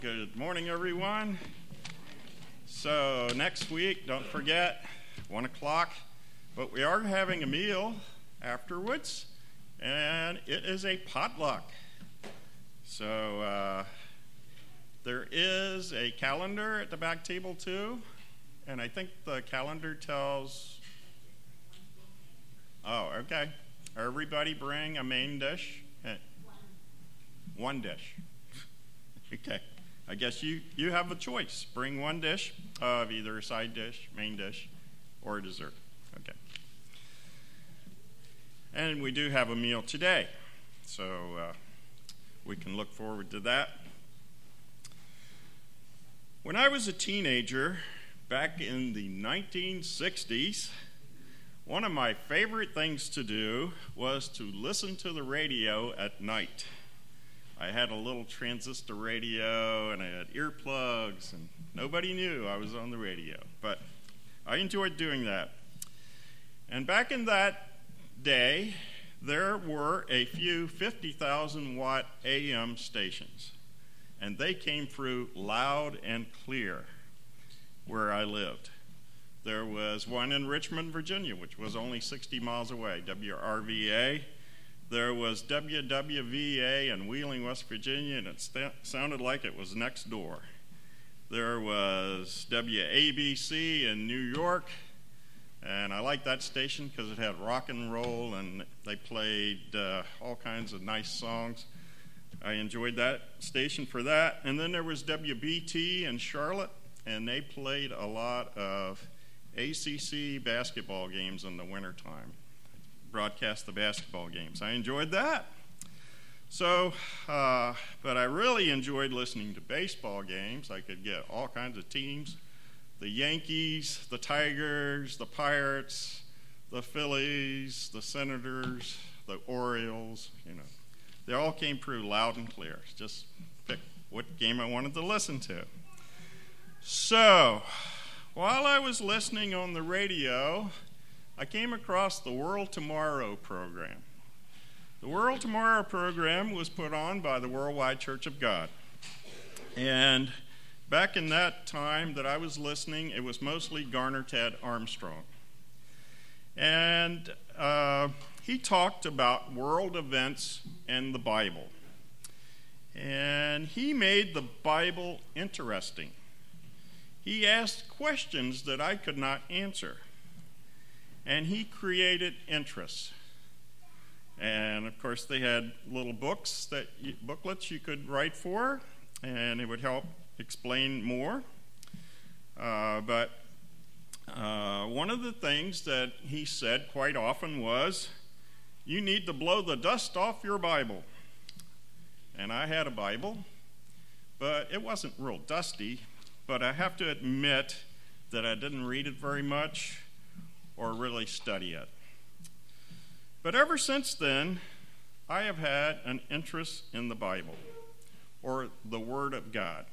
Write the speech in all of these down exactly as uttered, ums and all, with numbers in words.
Good morning, everyone. So next week, don't forget, one o'clock, but we are having a meal afterwards, and it is a potluck. So uh, there is a calendar at the back table too, and I think the calendar tells, oh, okay. Everybody bring a main dish. One dish. Okay. I guess you, you have a choice. Bring one dish of either a side dish, main dish, or a dessert. Okay. And we do have a meal today, so uh, we can look forward to that. When I was a teenager, back in the nineteen sixties, one of my favorite things to do was to listen to the radio at night. I had a little transistor radio, and I had earplugs, and nobody knew I was on the radio. But I enjoyed doing that. And back in that day, there were a few fifty thousand watt A M stations, and they came through loud and clear where I lived. There was one in Richmond, Virginia, which was only sixty miles away, W R V A. There was W W V A in Wheeling, West Virginia, and it st- sounded like it was next door. There was W A B C in New York, and I liked that station because it had rock and roll, and they played uh, all kinds of nice songs. I enjoyed that station for that. And then there was W B T in Charlotte, and they played a lot of A C C basketball games in the wintertime. Broadcast the basketball games. I enjoyed that. So, uh, but I really enjoyed listening to baseball games. I could get all kinds of teams. The Yankees, the Tigers, the Pirates, the Phillies, the Senators, the Orioles, you know. They all came through loud and clear. Just pick what game I wanted to listen to. So, while I was listening on the radio, I came across the World Tomorrow program. The World Tomorrow program was put on by the Worldwide Church of God. And back in that time that I was listening, it was mostly Garner Ted Armstrong. And uh, he talked about world events and the Bible. And he made the Bible interesting. He asked questions that I could not answer. And he created interests. And of course, they had little books, that you, booklets you could write for, and it would help explain more. Uh, but uh, one of the things that he said quite often was, you need to blow the dust off your Bible. And I had a Bible, but it wasn't real dusty. But I have to admit that I didn't read it very much or really study it. But ever since then, I have had an interest in the Bible, or the Word of God.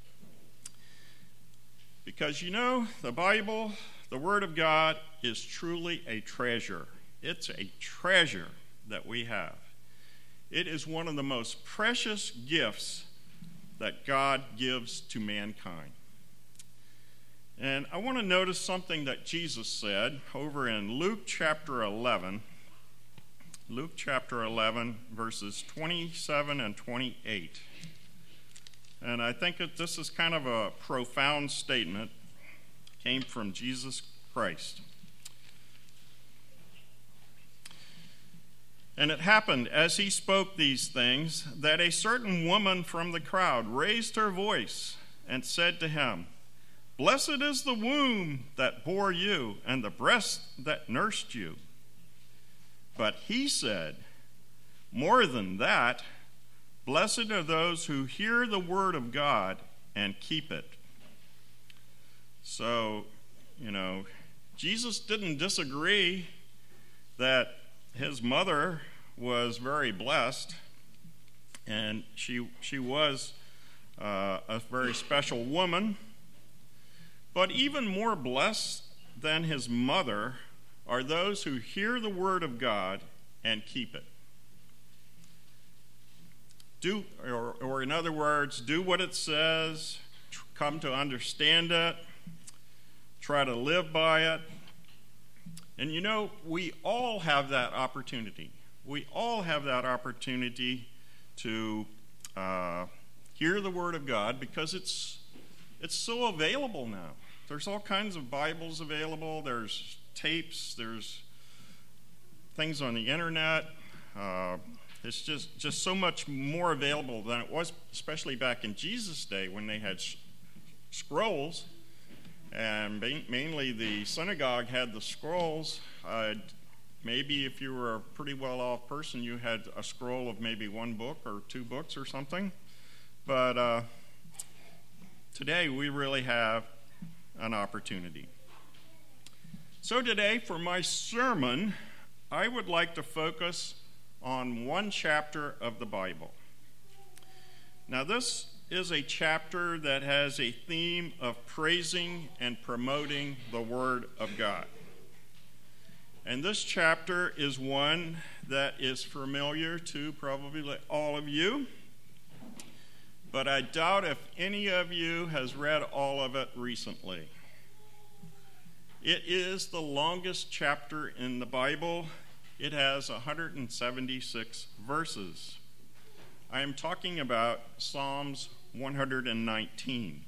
Because you know, the Bible, the Word of God, is truly a treasure. It's a treasure that we have. It is one of the most precious gifts that God gives to mankind. And I want to notice something that Jesus said over in Luke chapter eleven. Luke chapter eleven, verses twenty-seven and twenty-eight. And I think that this is kind of a profound statement. It came from Jesus Christ. And it happened, as he spoke these things, that a certain woman from the crowd raised her voice and said to him, Blessed is the womb that bore you, and the breast that nursed you. But he said, More than that, blessed are those who hear the word of God and keep it. So, you know, Jesus didn't disagree that his mother was very blessed, and she, she was uh, a very special woman. But even more blessed than his mother are those who hear the word of God and keep it. do, or, or in other words, do what it says, tr- come to understand it, try to live by it. And you know, we all have that opportunity. We all have that opportunity to uh, hear the Word of God because it's it's so available now. There's all kinds of Bibles available. There's tapes. There's things on the internet. Uh, it's just, just so much more available than it was, especially back in Jesus' day when they had sh- scrolls. And mainly the synagogue had the scrolls. Uh, maybe if you were a pretty well-off person, you had a scroll of maybe one book or two books or something. But uh, today we really have an opportunity. So today for my sermon, I would like to focus on one chapter of the Bible. Now this is a chapter that has a theme of praising and promoting the Word of God. And this chapter is one that is familiar to probably all of you, but I doubt if any of you has read all of it recently. It is the longest chapter in the Bible. It has one hundred seventy-six verses. I am talking about Psalms one hundred nineteen.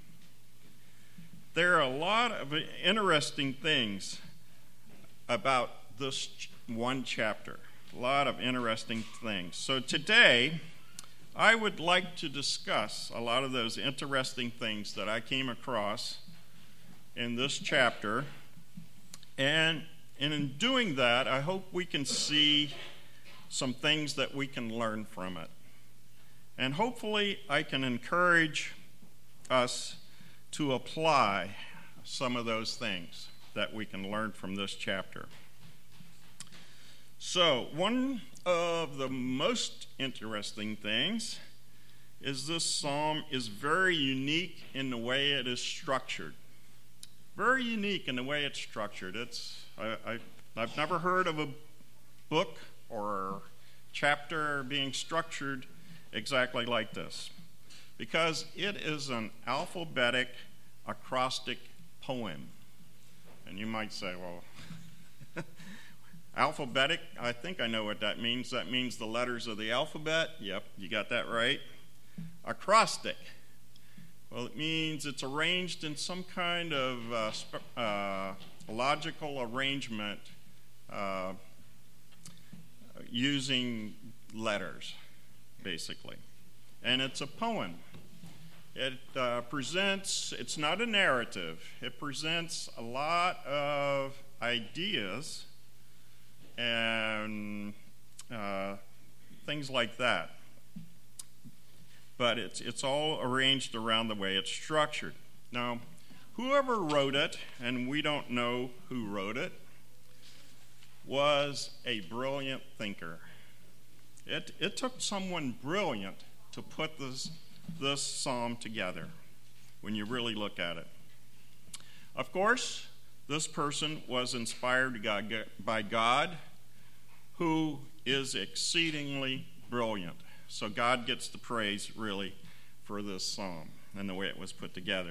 There are a lot of interesting things about this one chapter, a lot of interesting things. So today, I would like to discuss a lot of those interesting things that I came across in this chapter. And, and in doing that, I hope we can see some things that we can learn from it. And hopefully I can encourage us to apply some of those things that we can learn from this chapter. So one of the most interesting things is this psalm is very unique in the way it is structured. Very unique in the way it's structured. It's I, I, I've never heard of a book or chapter being structured exactly like this, because it is an alphabetic acrostic poem. And you might say, well, alphabetic, I think I know what that means. That means the letters of the alphabet. Yep, you got that right. Acrostic. Well, it means it's arranged in some kind of uh, sp- uh, logical arrangement uh, using letters, basically. And it's a poem. It uh, presents, it's not a narrative, it presents a lot of ideas and uh, things like that. But it's it's all arranged around the way it's structured. Now, whoever wrote it, and we don't know who wrote it, was a brilliant thinker. It it took someone brilliant to put this this psalm together when you really look at it. Of course, this person was inspired by God, who is exceedingly brilliant. So God gets the praise, really, for this psalm and the way it was put together.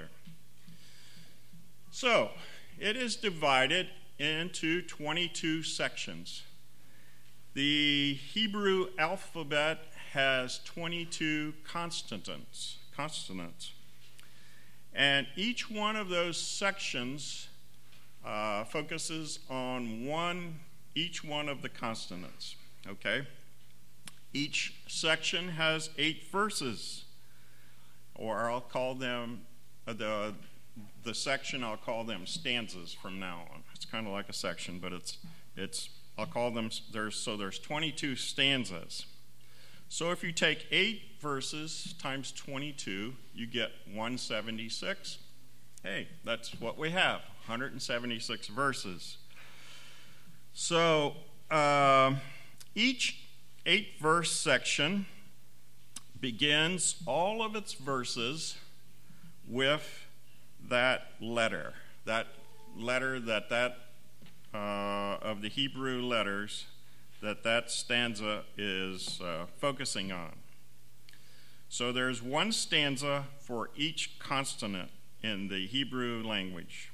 So, it is divided into twenty-two sections. The Hebrew alphabet has twenty-two consonants, consonants. And each one of those sections uh, focuses on one, each one of the consonants, okay? Each section has eight verses, or I'll call them, uh, the the section, I'll call them stanzas from now on. It's kind of like a section, but it's, it's I'll call them, there's so there's twenty-two stanzas. So if you take eight verses times twenty-two, you get one hundred seventy-six. Hey, that's what we have, one hundred seventy-six verses. So uh, each eight verse section begins all of its verses with that letter, that letter that that uh, of the Hebrew letters that that stanza is uh, focusing on. So there's one stanza for each consonant in the Hebrew language.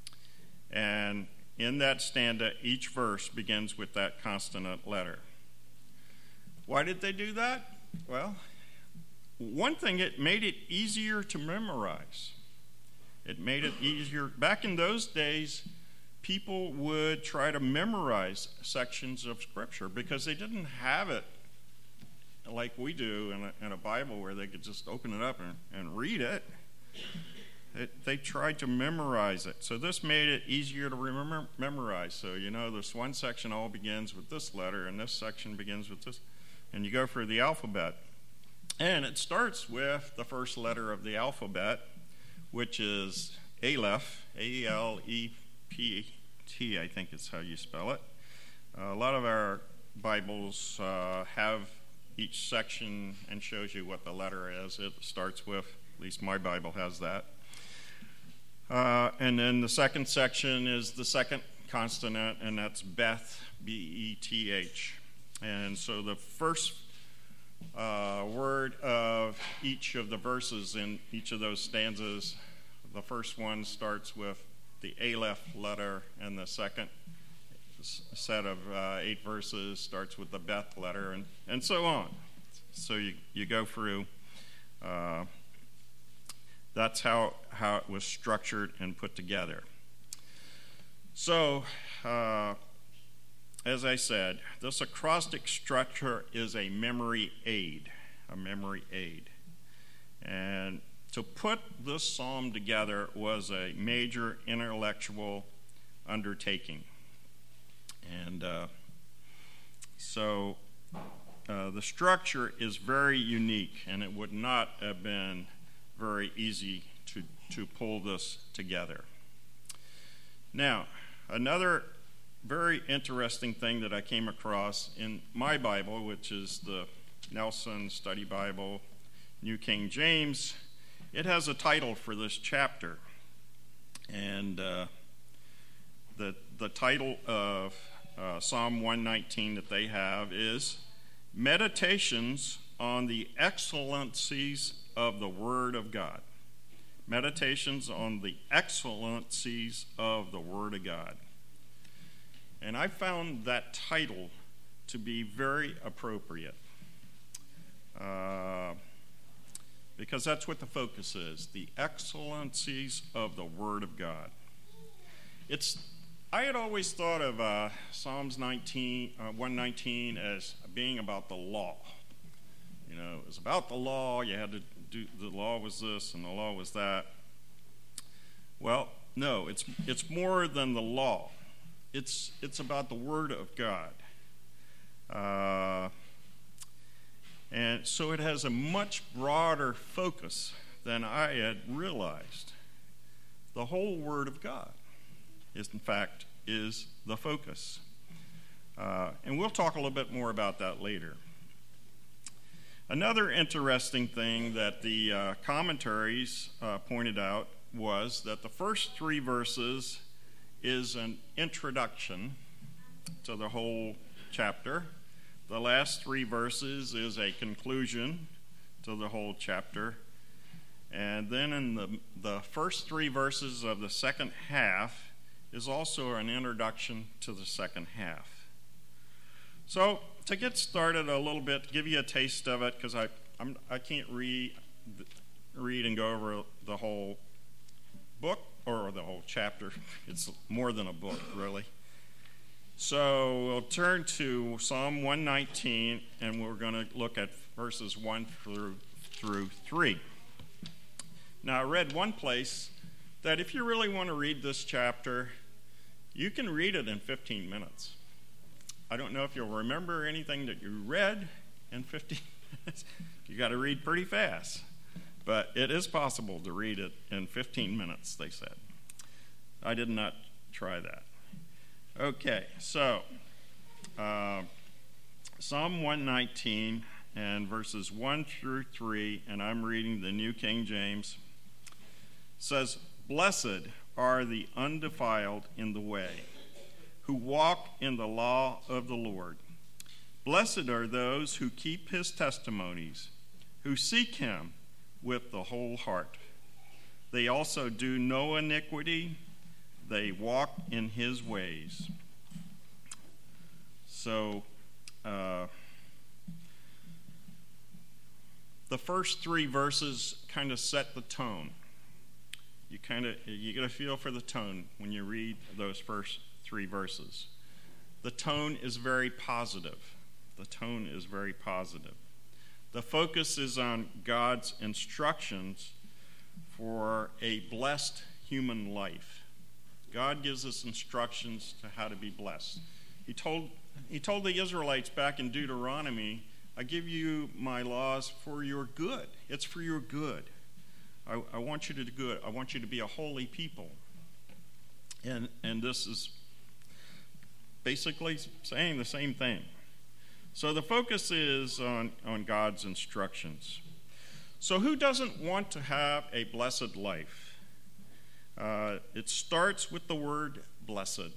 And in that stanza, each verse begins with that consonant letter. Why did they do that? Well, one thing, it made it easier to memorize. It made it easier. Back in those days, people would try to memorize sections of Scripture because they didn't have it like we do in a, in a Bible where they could just open it up and, and read it. It. They tried to memorize it. So this made it easier to remember, memorize. So, you know, this one section all begins with this letter, and this section begins with this. And you go through the alphabet. And it starts with the first letter of the alphabet, which is Aleph, A L E P T, I think is how you spell it. Uh, a lot of our Bibles uh, have each section and shows you what the letter is. It starts with, at least my Bible has that. Uh, and then the second section is the second consonant, and that's Beth, B E T H. And so the first uh, word of each of the verses in each of those stanzas, the first one starts with the Aleph letter, and the second set of uh, eight verses starts with the Beth letter, and, and so on. So you, you go through. Uh, that's how, how it was structured and put together. So, uh, as I said, this acrostic structure is a memory aid, a memory aid. And to put this psalm together was a major intellectual undertaking. And uh, so uh, the structure is very unique, and it would not have been very easy to, to pull this together. Now, another very interesting thing that I came across in my Bible, which is the Nelson Study Bible, New King James, it has a title for this chapter. And uh, the, the title of uh, Psalm one nineteen that they have is Meditations on the Excellencies of the Word of God. Meditations on the Excellencies of the Word of God. And I found that title to be very appropriate. Uh, because that's what the focus is, the excellencies of the Word of God. It's, I had always thought of uh, Psalms nineteen, uh, one nineteen as being about the law. You know, it was about the law. You had to do, the law was this and the law was that. Well, no, it's it's more than the law. It's it's about the Word of God. Uh, and so it has a much broader focus than I had realized. The whole Word of God is, in fact, is the focus. Uh, and we'll talk a little bit more about that later. Another interesting thing that the uh, commentaries uh, pointed out was that the first three verses is an introduction to the whole chapter. The last three verses is a conclusion to the whole chapter. And then in the, the first three verses of the second half is also an introduction to the second half. So to get started a little bit, give you a taste of it, because I I'm, I can't read, read and go over the whole book or the whole chapter. It's more than a book, really. So we'll turn to Psalm one nineteen, and we're going to look at verses one through through three. Now, I read one place that if you really want to read this chapter, you can read it in fifteen minutes. I don't know if you'll remember anything that you read in fifteen minutes. You got to read pretty fast. But it is possible to read it in fifteen minutes, they said. I did not try that. Okay, so uh, Psalm one nineteen and verses one through three, and I'm reading the New King James, says, "Blessed are the undefiled in the way, who walk in the law of the Lord. Blessed are those who keep his testimonies, who seek him with the whole heart. They also do no iniquity. They walk in his ways. So, uh, the first three verses kind of set the tone. You kind of you get a feel for the tone when you read those first three verses. The tone is very positive. The tone is very positive. The focus is on God's instructions for a blessed human life. God gives us instructions to how to be blessed. He told he told the Israelites back in Deuteronomy, I give you my laws for your good. It's for your good. I, I want you to do good. I want you to be a holy people. And and this is basically saying the same thing. So the focus is on, on God's instructions. So who doesn't want to have a blessed life? Uh, it starts with the word blessed.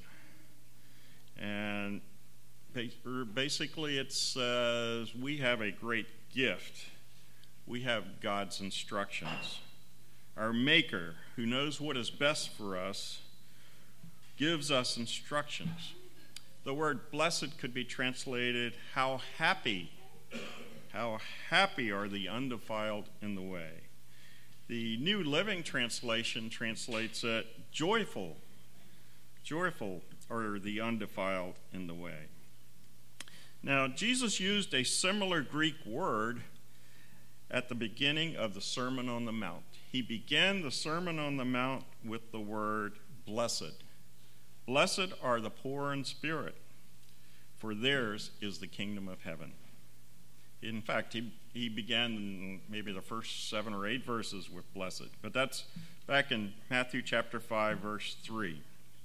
And basically it says we have a great gift. We have God's instructions. Our Maker, who knows what is best for us, gives us instructions. The word blessed could be translated, how happy, how happy are the undefiled in the way. The New Living Translation translates it, joyful, joyful are the undefiled in the way. Now, Jesus used a similar Greek word at the beginning of the Sermon on the Mount. He began the Sermon on the Mount with the word blessed. Blessed are the poor in spirit, for theirs is the kingdom of heaven. In fact, he, he began maybe the first seven or eight verses with blessed, but that's back in Matthew chapter five, verse three.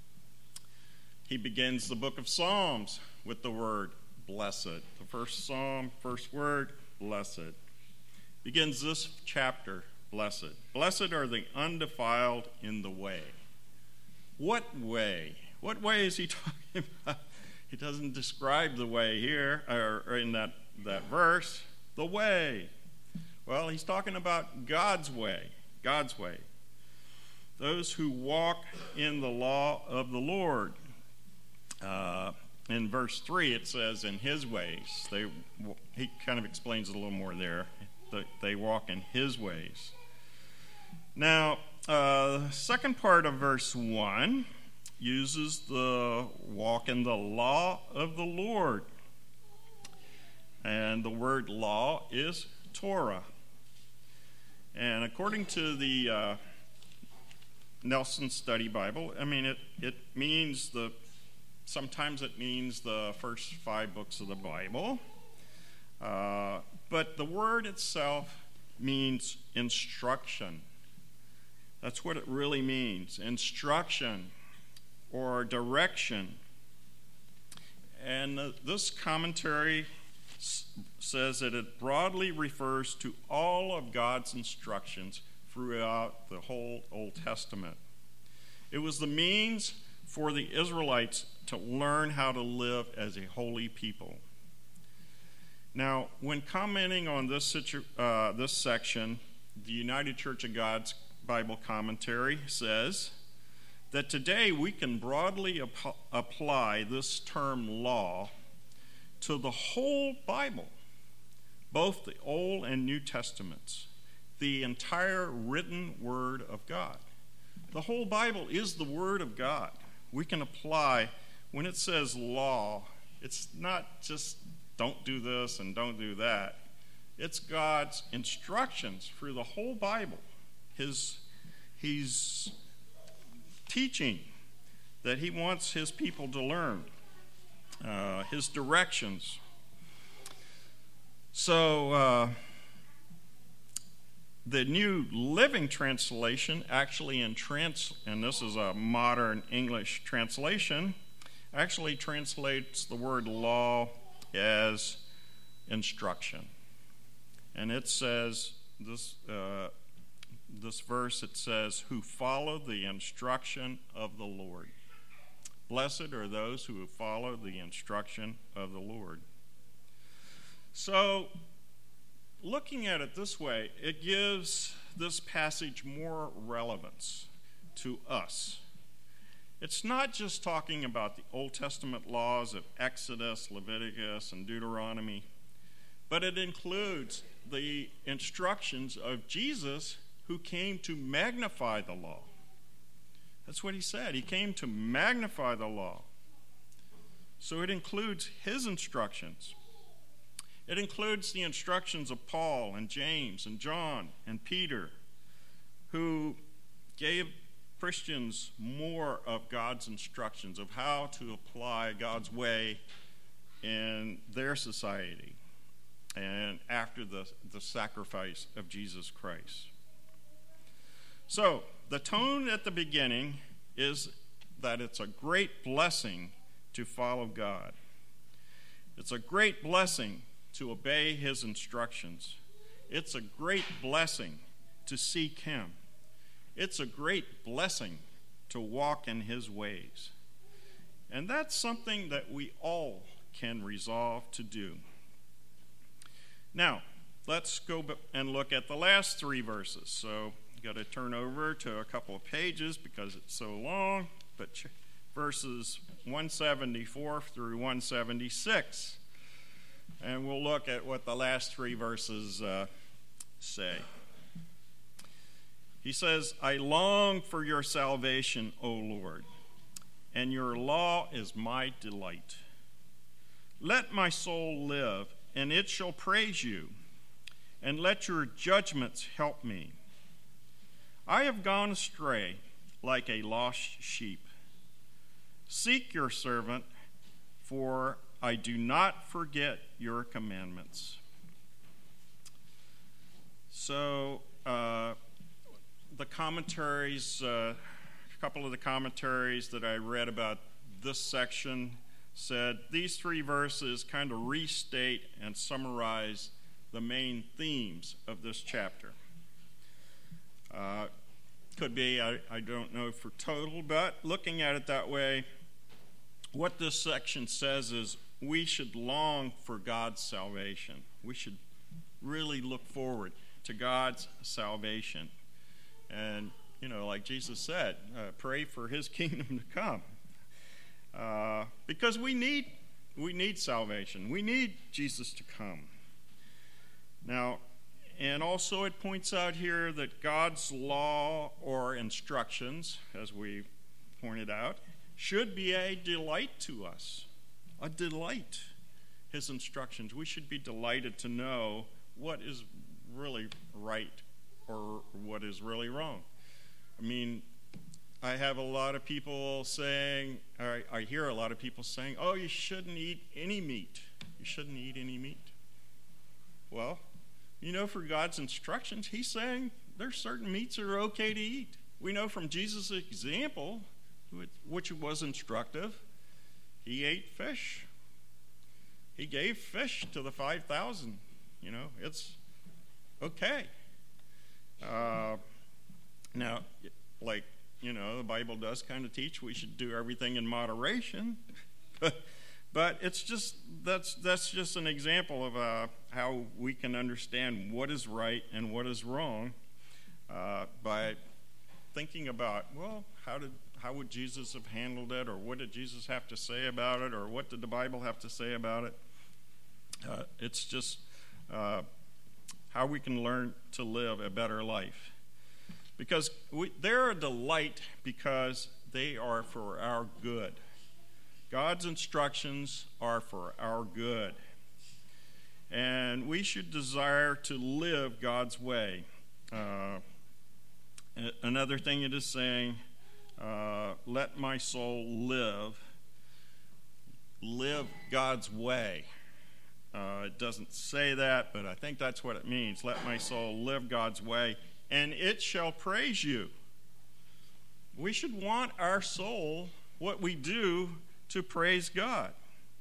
He begins the book of Psalms with the word blessed. The first psalm, first word, blessed. Begins this chapter, blessed. Blessed are the undefiled in the way. What way? What way is he talking about? He doesn't describe the way here, or in that, that verse. The way. Well, he's talking about God's way. God's way. Those who walk in the law of the Lord. Uh, in verse three, it says, in his ways. They, he kind of explains it a little more there. They walk in his ways. Now, uh, the second part of verse one uses the walk in the law of the Lord. And the word law is Torah. And according to the uh, Nelson Study Bible, I mean, it, it means the, sometimes it means the first five books of the Bible. Uh, but the word itself means instruction. That's what it really means, instruction or direction. And uh, this commentary s- says that it broadly refers to all of God's instructions throughout the whole Old Testament. It was the means for the Israelites to learn how to live as a holy people. Now, when commenting on this, situ- uh, this section, the United Church of God's Bible commentary says that today we can broadly ap- apply this term law to the whole Bible, both the Old and New Testaments, the entire written Word of God. The whole Bible is the Word of God. We can apply, when it says law, it's not just don't do this and don't do that. It's God's instructions through the whole Bible. His, he's teaching that he wants his people to learn, uh, his directions. So uh, the New Living Translation actually in trans, and this is a modern English translation, actually translates the word law as instruction. And it says, this uh, this verse, it says, who follow the instruction of the Lord. Blessed are those who follow the instruction of the Lord. So, looking at it this way, it gives this passage more relevance to us. It's not just talking about the Old Testament laws of Exodus, Leviticus, and Deuteronomy, but it includes the instructions of Jesus, who came to magnify the law. That's what he said. He came to magnify the law. So it includes his instructions. It includes the instructions of Paul and James and John and Peter, who gave Christians more of God's instructions of how to apply God's way in their society and after the, the sacrifice of Jesus Christ. So, the tone at the beginning is that it's a great blessing to follow God. It's a great blessing to obey his instructions. It's a great blessing to seek him. It's a great blessing to walk in his ways. And that's something that we all can resolve to do. Now, let's go and look at the last three verses. So, got to turn over to a couple of pages because it's so long, but verses one seventy-four through one seventy-six. And we'll look at what the last three verses uh, say. He says, I long for your salvation, O Lord, and your law is my delight. Let my soul live, and it shall praise you, and let your judgments help me. I have gone astray like a lost sheep. Seek your servant, for I do not forget your commandments. So, uh, the commentaries, uh, a couple of the commentaries that I read about this section said these three verses kind of restate and summarize the main themes of this chapter. Uh, could be, I, I don't know for total, but looking at it that way, what this section says is we should long for God's salvation. We should really look forward to God's salvation. And, you know, like Jesus said, uh, pray for his kingdom to come. Uh, because we need, we need salvation. We need Jesus to come. Now, and also it points out here that God's law or instructions, as we pointed out, should be a delight to us. A delight. His instructions. We should be delighted to know what is really right or what is really wrong. I mean, I have a lot of people saying, or I hear a lot of people saying, oh, you shouldn't eat any meat. You shouldn't eat any meat. Well, you know, for God's instructions, he's saying there's certain meats that are okay to eat. We know from Jesus' example, which was instructive, he ate fish. He gave fish to the five thousand. You know, it's okay. Uh, now, like, you know, the Bible does kind of teach we should do everything in moderation. but, but it's just, that's, that's just an example of uh, how we can understand what is right and what is wrong uh, by thinking about, well, how did how would Jesus have handled it, or what did Jesus have to say about it, or what did the Bible have to say about it? Uh, it's just uh, how we can learn to live a better life. Because we, they're a delight because they are for our good. God's instructions are for our good. And we should desire to live God's way. Uh, another thing it is saying, uh, let my soul live. Live God's way. Uh, it doesn't say that, but I think that's what it means. Let my soul live God's way, and it shall praise you. We should want our soul, what we do, to praise God.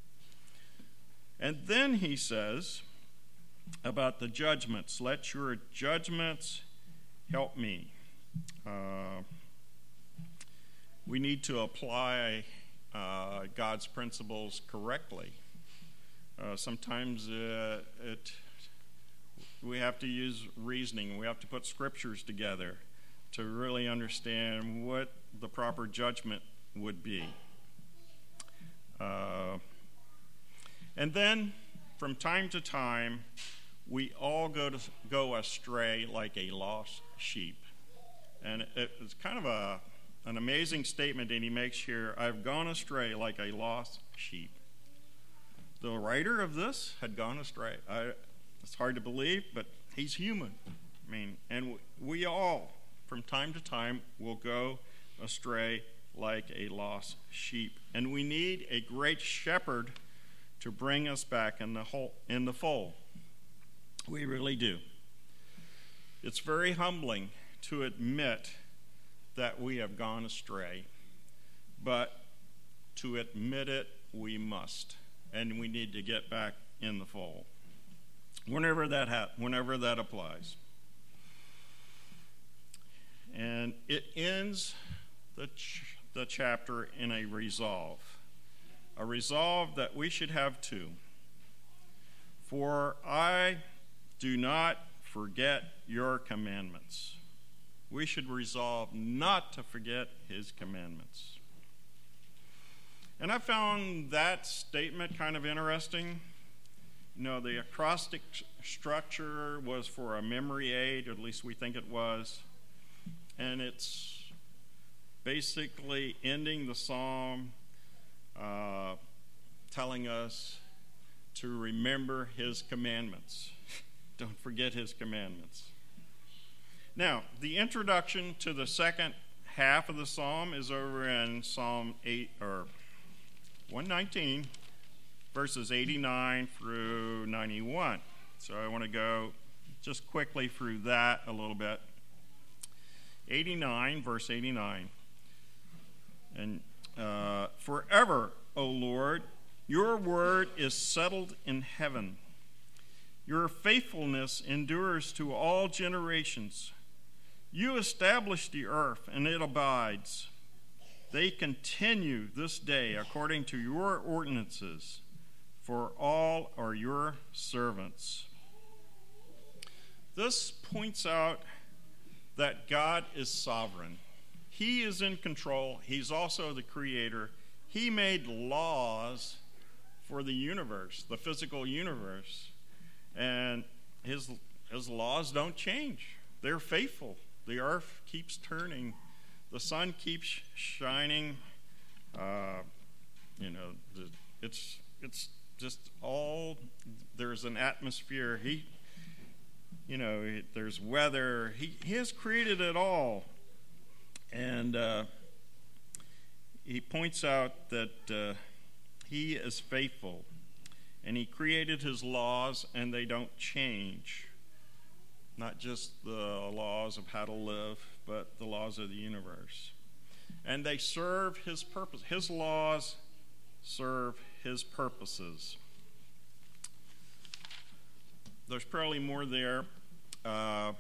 And then he says about the judgments, let your judgments help me. Uh, we need to apply uh, God's principles correctly. Uh, sometimes uh, it we have to use reasoning. We have to put scriptures together to really understand what the proper judgment would be. Uh, and then, from time to time, we all go to go astray like a lost sheep. And it, it's kind of a an amazing statement that he makes here. I've gone astray like a lost sheep. The writer of this had gone astray. I, it's hard to believe, but he's human. I mean, and we all, from time to time, will go astray like a lost sheep. And we need a great shepherd to bring us back in the whole, in the fold. We really do. It's very humbling to admit that we have gone astray, but to admit it, we must, and we need to get back in the fold. Whenever that ha- whenever that applies. And it ends the ch- the chapter in a resolve, a resolve that we should have too. For I do not forget your commandments. We should resolve not to forget his commandments. And I found that statement kind of interesting. You know, the acrostic structure was for a memory aid, or at least we think it was. And it's basically ending the psalm uh, telling us to remember his commandments. Don't forget his commandments. Now, the introduction to the second half of the psalm is over in Psalm eight or one nineteen, verses eighty-nine through ninety-one. So I want to go just quickly through that a little bit. eighty-nine, verse eighty-nine. And uh, forever, O Lord, your word is settled in heaven. Your faithfulness endures to all generations. You established the earth, and it abides. They continue this day according to your ordinances, for all are your servants. This points out that God is sovereign. He is in control. He's also the creator. He made laws for the universe, the physical universe. And his, his laws don't change. They're faithful. The earth keeps turning. The sun keeps shining. Uh, you know, it's it's just all, there's an atmosphere. He, you know, there's weather. He, he has created it all. And uh, he points out that uh, he is faithful. And he created his laws, and they don't change. Not just the laws of how to live, but the laws of the universe. And they serve his purpose. His laws serve his purposes. There's probably more there, uh,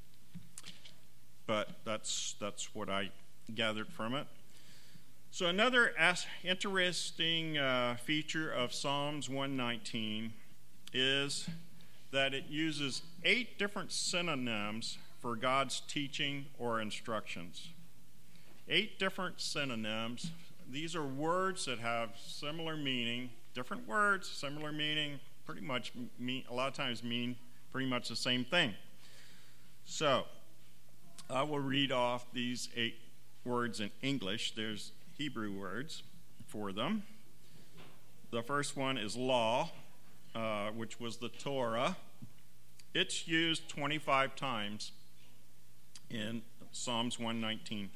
but that's that's what I gathered from it. So another as- interesting uh, feature of Psalms one nineteen is that it uses eight different synonyms for God's teaching or instructions. Eight different synonyms. These are words that have similar meaning, different words, similar meaning, pretty much mean, a lot of times mean pretty much the same thing. So I will read off these eight words in English. There's Hebrew words for them. The first one is law, uh, which was the Torah. It's used twenty-five times in Psalms one nineteen.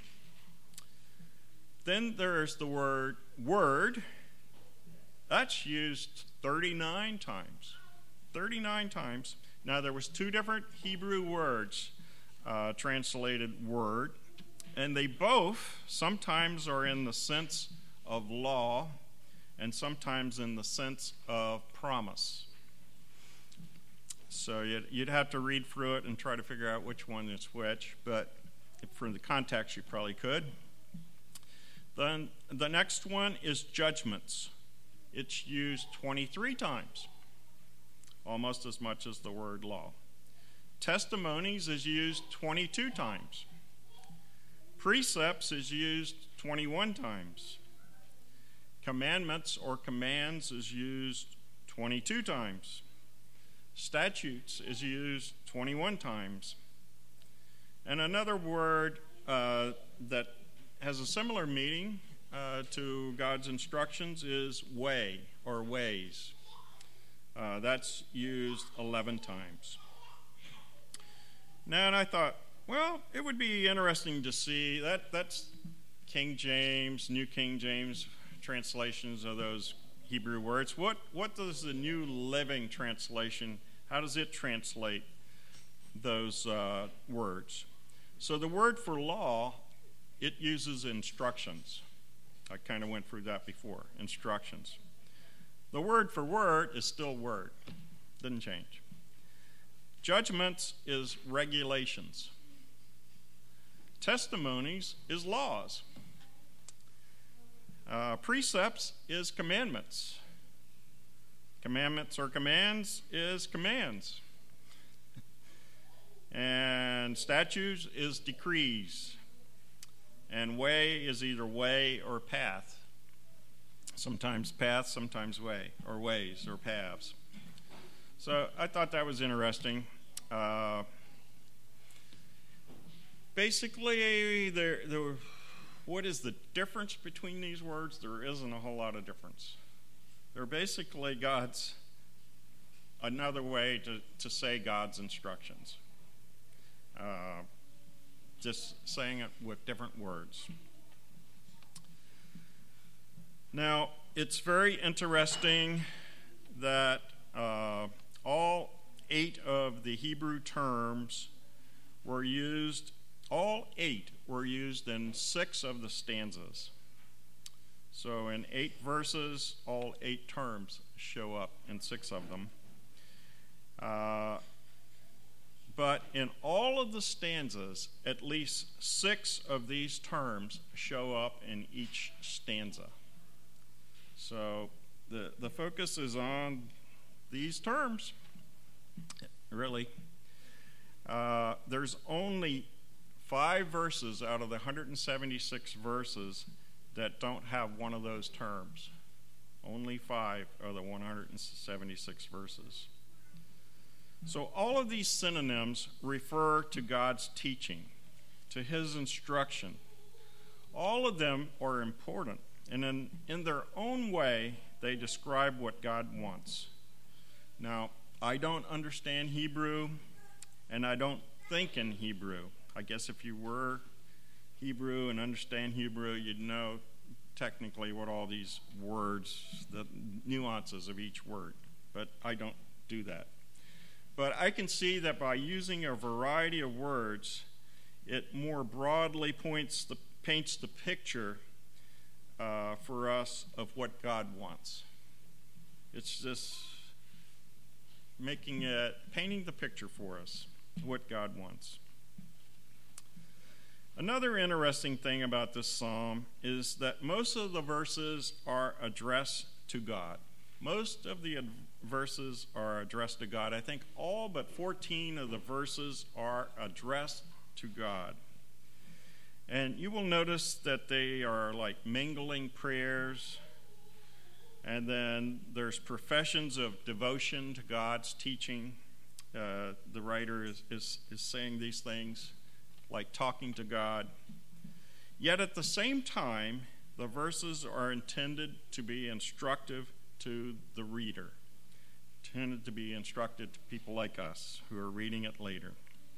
Then there's the word word. That's used thirty-nine times. thirty-nine times. Now, there was two different Hebrew words uh, translated word. And they both sometimes are in the sense of law and sometimes in the sense of promise. So you'd, you'd have to read through it and try to figure out which one is which, but from the context you probably could. Then the next one is judgments. It's used twenty-three times, almost as much as the word law. Testimonies is used twenty-two times. Precepts is used twenty-one times. Commandments or commands is used twenty-two times. Statutes is used twenty-one times. And another word uh, that has a similar meaning uh, to God's instructions is way or ways. Uh, that's used eleven times. Now, and I thought, well, it would be interesting to see that that's King James, New King James translations of those Hebrew words. What what does the New Living Translation, how does it translate those uh, words? So the word for law, it uses instructions. I kind of went through that before, instructions. The word for word is still word, didn't change. Judgments is regulations. Testimonies is laws. Uh, precepts is commandments. Commandments or commands is commands. And statutes is decrees. And way is either way or path. Sometimes path, sometimes way, or ways or paths. So I thought that was interesting. Uh, basically, there, there, what is the difference between these words? There isn't a whole lot of difference. They're basically God's, another way to, to say God's instructions. Uh, just saying it with different words. Now, it's very interesting that uh, all eight of the Hebrew terms were used, all eight were used in six of the stanzas. So in eight verses, all eight terms show up in six of them. Uh, but in all of the stanzas, at least six of these terms show up in each stanza. So the, the focus is on these terms, really. Uh, there's only five verses out of the one hundred seventy-six verses that don't have one of those terms. Only five of the one hundred seventy-six verses. So all of these synonyms refer to God's teaching, to his instruction. All of them are important, and in, in their own way, they describe what God wants. Now, I don't understand Hebrew, and I don't think in Hebrew. I guess if you were Hebrew and understand Hebrew, you'd know technically what all these words, the nuances of each word. But I don't do that. But I can see that by using a variety of words, it more broadly points the, paints the picture uh, for us of what God wants. It's just making it, painting the picture for us, what God wants. Another interesting thing about this psalm is that most of the verses are addressed to God. Most of the ad- verses are addressed to God. I think all but fourteen of the verses are addressed to God. And you will notice that they are like mingling prayers, and then there's professions of devotion to God's teaching. Uh, the writer is, is, is saying these things like talking to God. Yet at the same time, the verses are intended to be instructive to the reader, intended to be instructed to people like us who are reading it later.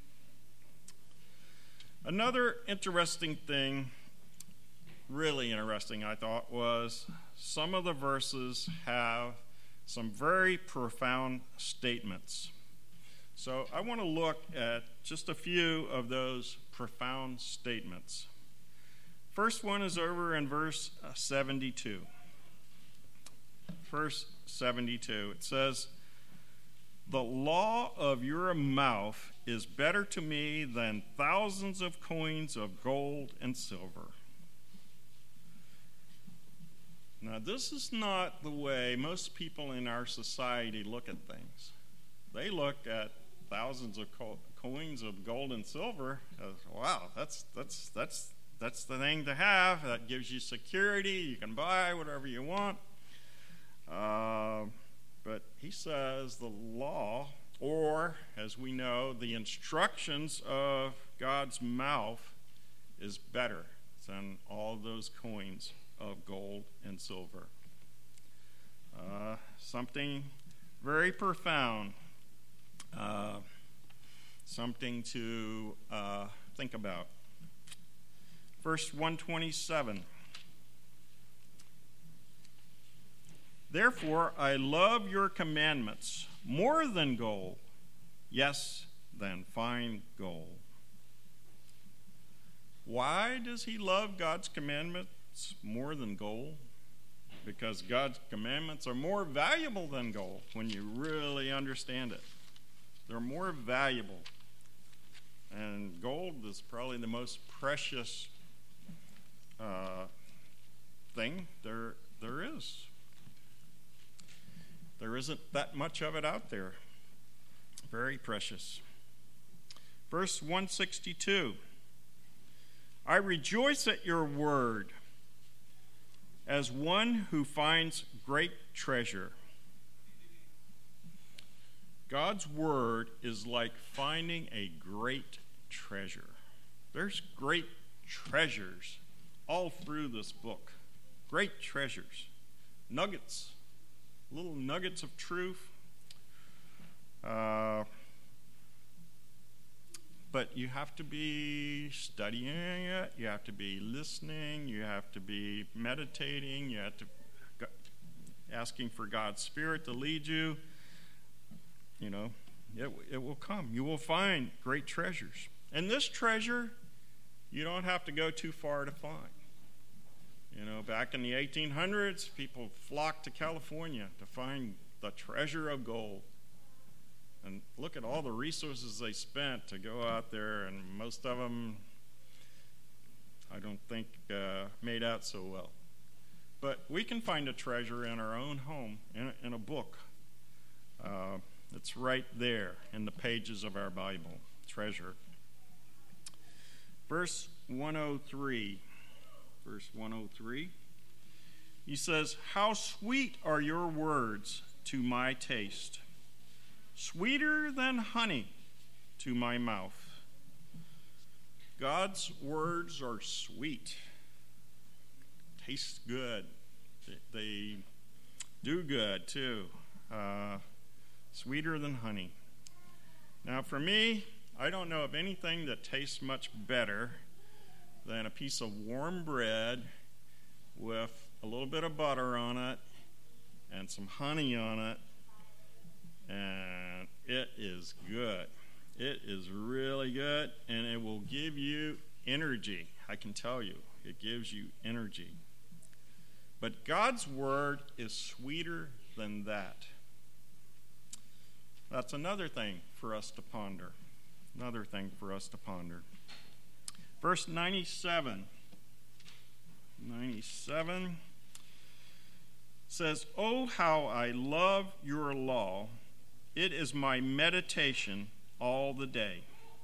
Another interesting thing, really interesting, I thought, was some of the verses have some very profound statements. So I want to look at just a few of those profound statements. First one is over in verse seventy-two. Verse seventy-two, it says, "The law of your mouth is better to me than thousands of coins of gold and silver." Now, this is not the way most people in our society look at things. They look at thousands of coins of gold and silver. Uh, wow, that's that's that's that's the thing to have. That gives you security. You can buy whatever you want. Uh, but he says the law, or as we know, the instructions of God's mouth is better than all those coins of gold and silver. Uh, something very profound, uh, something to uh, think about. Verse one twenty-seven. Therefore, I love your commandments more than gold, yes, than fine gold. Why does he love God's commandments more than gold? Because God's commandments are more valuable than gold when you really understand it. They're more valuable. And gold is probably the most precious uh, thing there there is. There isn't that much of it out there. Very precious. Verse one sixty-two. I rejoice at your word as one who finds great treasure. God's word is like finding a great treasure. There's great treasures all through this book. Great treasures. Nuggets. Little nuggets of truth. Uh, but you have to be studying it. You have to be listening. You have to be meditating. You have to go, asking for God's Spirit to lead you. You know, it, it will come. You will find great treasures. And this treasure, you don't have to go too far to find. You know, back in the eighteen hundreds, people flocked to California to find the treasure of gold. And look at all the resources they spent to go out there, and most of them, I don't think, uh, made out so well. But we can find a treasure in our own home, in a, in a book. Uh, it's right there in the pages of our Bible, treasure. Verse one oh three. Verse one oh three. He says, how sweet are your words to my taste, sweeter than honey to my mouth. God's words are sweet. Taste good. They do good too. Uh, sweeter than honey. Now for me, I don't know of anything that tastes much better than a piece of warm bread with a little bit of butter on it and some honey on it, and it is good. It is really good, and it will give you energy. I can tell you, it gives you energy. But God's word is sweeter than that. That's another thing for us to ponder. Another thing for us to ponder. Verse ninety-seven. ninety-seven says, oh, how I love your law. It is my meditation all the day.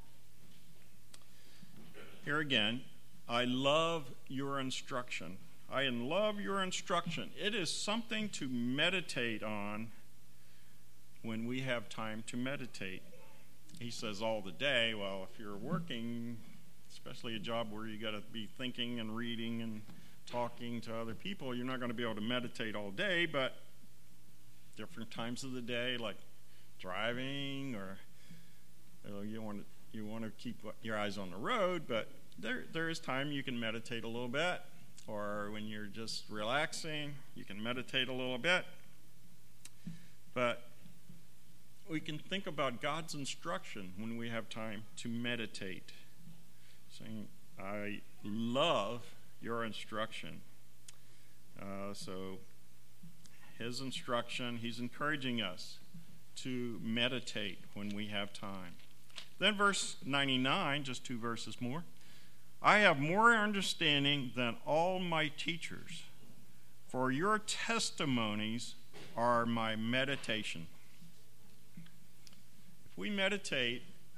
Here again, I love your instruction. I love your instruction. It is something to meditate on when we have time to meditate. He says all the day. Well, if you're working, especially a job where you got to be thinking and reading and talking to other people, you're not going to be able to meditate all day, but different times of the day, like driving, or you know, you want to you want to keep your eyes on the road, but there there is time you can meditate a little bit, or when you're just relaxing, you can meditate a little bit. But we can think about God's instruction when we have time to meditate. Saying, I love your instruction. Uh, so his instruction, he's encouraging us to meditate when we have time. Then verse ninety-nine, just two verses more. I have more understanding than all my teachers, for your testimonies are my meditation. If we meditate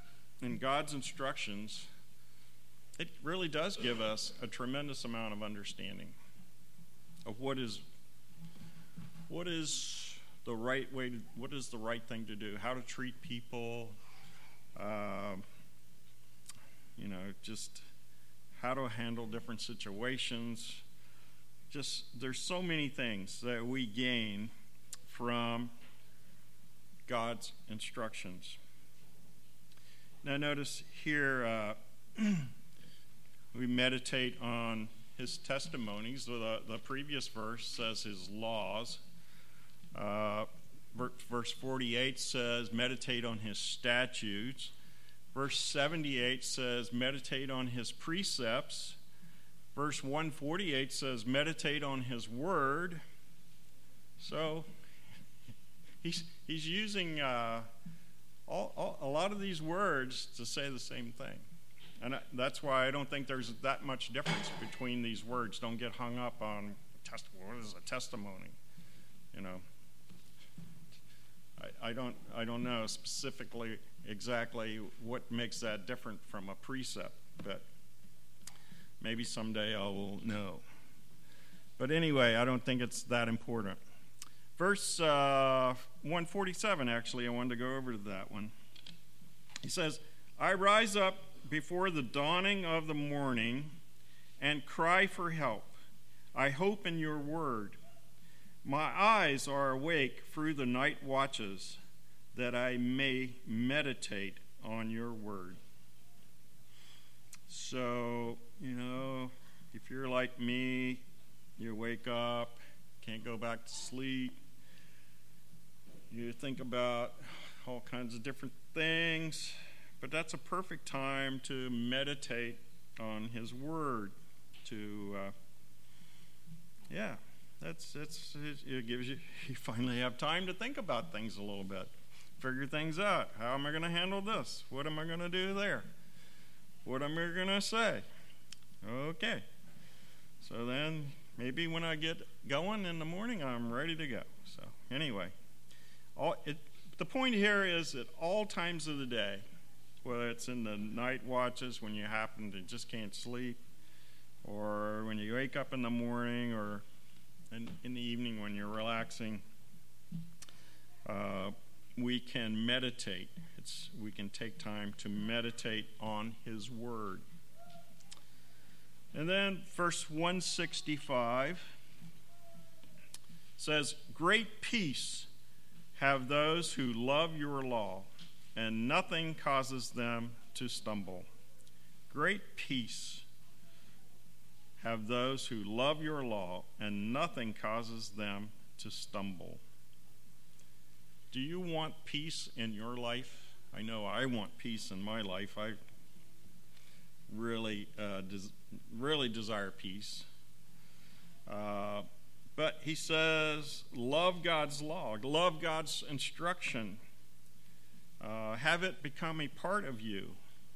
in God's instructions, it really does give us a tremendous amount of understanding of what is what is the right way to, what is the right thing to do, how to treat people, uh, you know, just how to handle different situations. Just there's so many things that we gain from God's instructions. Now notice here uh, we meditate on his testimonies. The, the previous verse says his laws. Uh, verse forty-eight says meditate on his statutes. Verse seventy-eight says meditate on his precepts. Verse one forty-eight says meditate on his word. So he's he's using uh, all, all, a lot of these words to say the same thing. And I, that's why I don't think there's that much difference between these words. Don't get hung up on test, what is a testimony, you know. I, I don't I don't know specifically exactly what makes that different from a precept, but maybe someday I will know. But anyway, I don't think it's that important. Verse uh, one forty-seven, actually, I wanted to go over to that one. He says, I rise up before the dawning of the morning and cry for help. I hope in your word. My eyes are awake through the night watches, that I may meditate on your word. So, you know, if you're like me, you wake up, can't go back to sleep, you think about all kinds of different things, but that's a perfect time to meditate on his word, to, uh, yeah, that's, that's, it gives you, you finally have time to think about things a little bit, figure things out. How am I going to handle this? What am I going to do there? What am I going to say? Okay. So then maybe when I get going in the morning, I'm ready to go. So anyway, all, it, the point here is at all times of the day, whether it's in the night watches when you happen to just can't sleep, or when you wake up in the morning, or in, in the evening when you're relaxing, uh, we can meditate. It's, we can take time to meditate on his word. And then verse one sixty-five says, great peace have those who love your law, and nothing causes them to stumble. Great peace have those who love your law, and nothing causes them to stumble. Do you want peace in your life? I know I want peace in my life. I really, uh, des- really desire peace. Uh, but he says, love God's law, love God's instruction. Uh, have it become a part of you.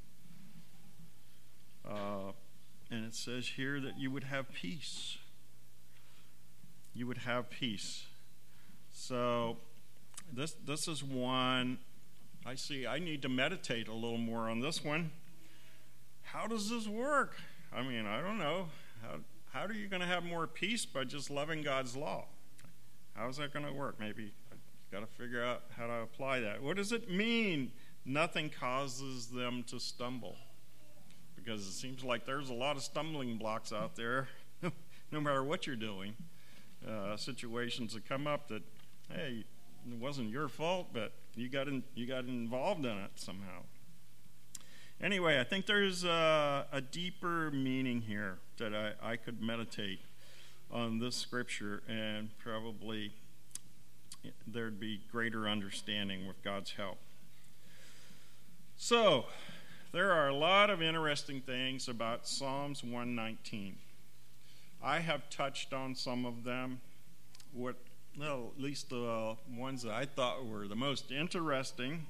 Uh, and it says here that you would have peace. You would have peace. So this this is one I see I need to meditate a little more on this one. How does this work? I mean, I don't know. How, how are you going to have more peace by just loving God's law? How is that going to work? Maybe I've got to figure out how to apply that. What does it mean, nothing causes them to stumble? Because it seems like there's a lot of stumbling blocks out there, no matter what you're doing. Uh, situations that come up that, hey, it wasn't your fault, but you got in, you got involved in it somehow. Anyway, I think there's a, a deeper meaning here that I, I could meditate on this scripture, and probably there'd be greater understanding with God's help. So, there are a lot of interesting things about Psalms one nineteen. I have touched on some of them. What, well, at least the ones that I thought were the most interesting.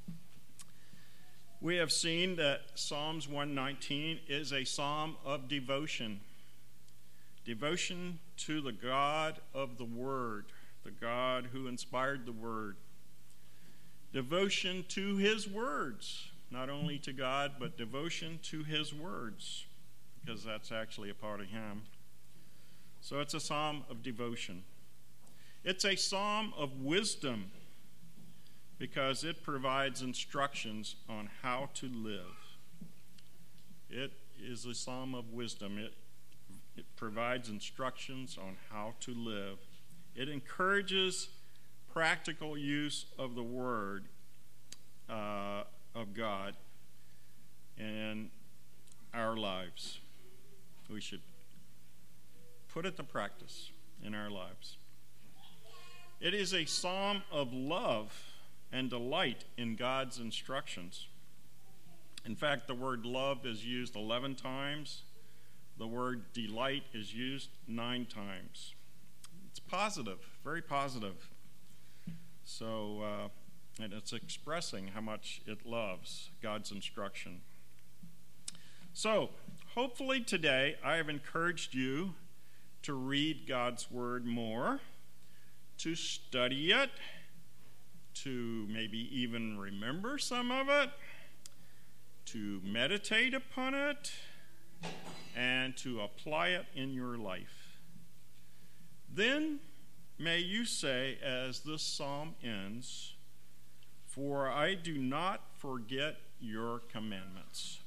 We have seen that Psalms one nineteen is a psalm of devotion. Devotion to the God of the Word, the God who inspired the Word. Devotion to His words. not only to God, but devotion to his words, because that's actually a part of him. So it's a psalm of devotion. It's a psalm of wisdom, because it provides instructions on how to live. It is a psalm of wisdom. It, it provides instructions on how to live. It encourages practical use of the word uh, of God in our lives. We should put it to practice in our lives. It is a psalm of love and delight in God's instructions. In fact, the word love is used eleven times. The word delight is used nine times. It's positive, very positive. So, uh, and it's expressing how much it loves God's instruction. So, hopefully today I have encouraged you to read God's word more, to study it, to maybe even remember some of it, to meditate upon it, and to apply it in your life. Then may you say, as this psalm ends, "For I do not forget your commandments."